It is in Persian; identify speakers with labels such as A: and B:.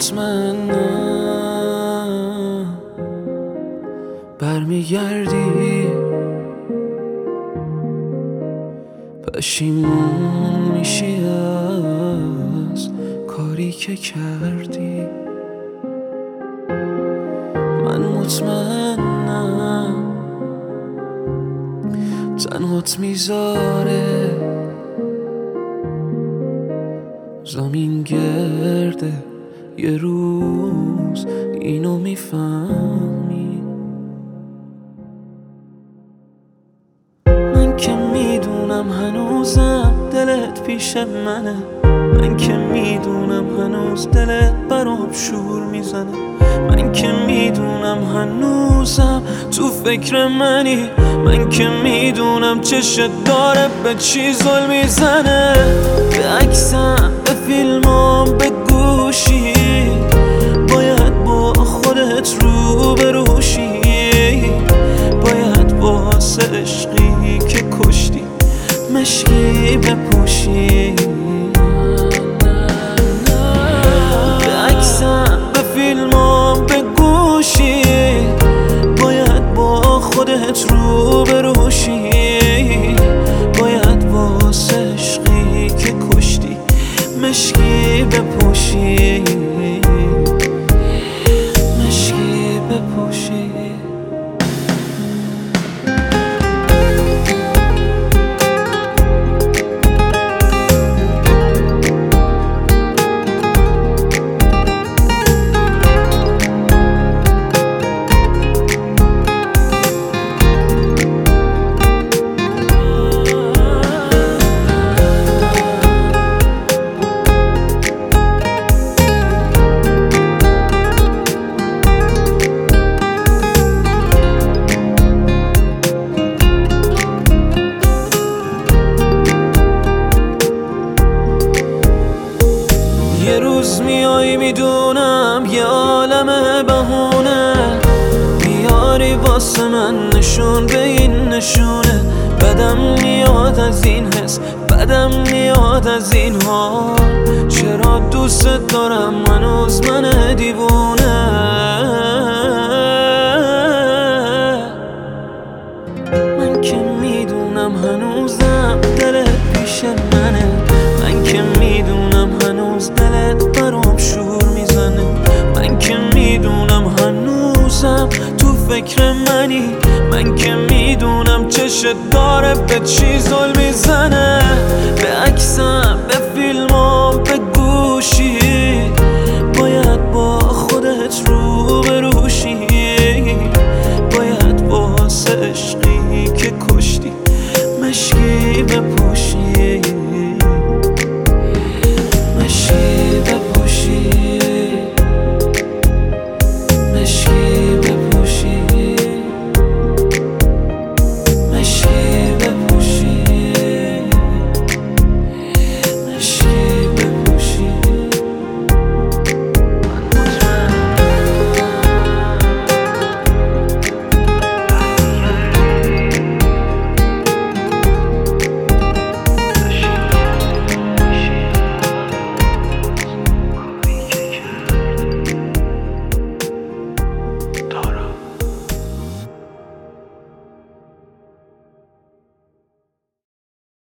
A: مطمئنم برمیگردی، پشیمون میشی از کاری که کردی. من مطمئنم تنهات میذاره زمین گرده، یه روز اینو میفهمی. من که میدونم هنوزم دلت پیش منه، من که میدونم هنوز دلت برام شور میزنه، من که میدونم هنوزم تو فکر منی، من که میدونم چشت داره به چی زل میزنه. به عکسم، به فیلمام، به گوشی باید با خودت رو بروشی، باید واسه عشقی که کشتی مشکی بپوشی. به عکسم، به فیلمام، به گوشی باید با خودت رو بروشی، باید واسه عشقی که کشتی مشکی بپوشی، مشکی بپوشی. یه روز میای میدونم یه عالم بهونه بیاری واسه من نشون به این نشونه. بدم میاد از این حس، بدم میاد از این حال، چرا دوست دارم هنوز من دیوونه. من که میدونم هنوزم دلت پیش منه، من که میدونم هنوز دلت برام شور میزنه، من که میدونم هنوزم تو فکر منی، من که میدونم چشت داره به چی زل میزنه. به عکسم، به فیلمام، به گوشی باید با خودت رو